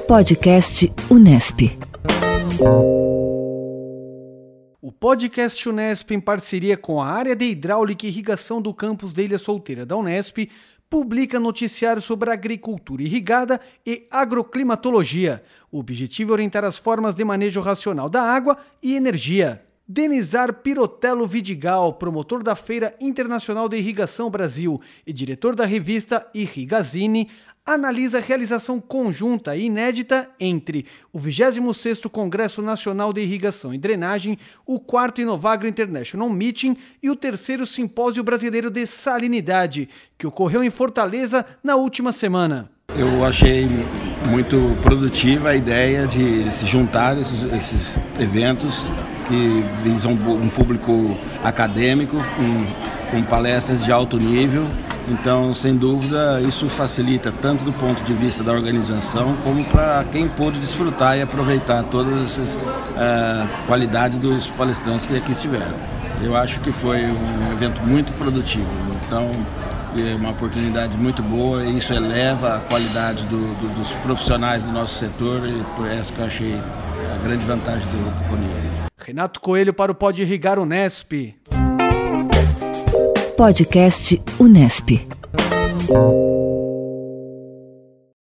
Podcast Unesp. O Podcast Unesp, em parceria com a área de hidráulica e irrigação do campus da Ilha Solteira da Unesp, publica noticiários sobre agricultura irrigada e agroclimatologia. O objetivo é orientar as formas de manejo racional da água e energia. Denizar Pirotello Vidigal, promotor da Feira Internacional de Irrigação Brasil e diretor da revista Irrigazine, analisa a realização conjunta e inédita entre o 26º Congresso Nacional de Irrigação e Drenagem, o 4º Inovagro International Meeting e o 3º Simpósio Brasileiro de Salinidade, que ocorreu em Fortaleza na última semana. Eu achei muito produtiva a ideia de se juntar esses eventos que visam um público acadêmico, com palestras de alto nível. Então, sem dúvida, isso facilita tanto do ponto de vista da organização como para quem pôde desfrutar e aproveitar todas essas qualidades dos palestrantes que aqui estiveram. Eu acho que foi um evento muito produtivo, então é uma oportunidade muito boa e isso eleva a qualidade dos profissionais do nosso setor e por isso que eu achei a grande vantagem do CONIG. Renato Coelho para o Pode Irrigar Unesp. Podcast Unesp.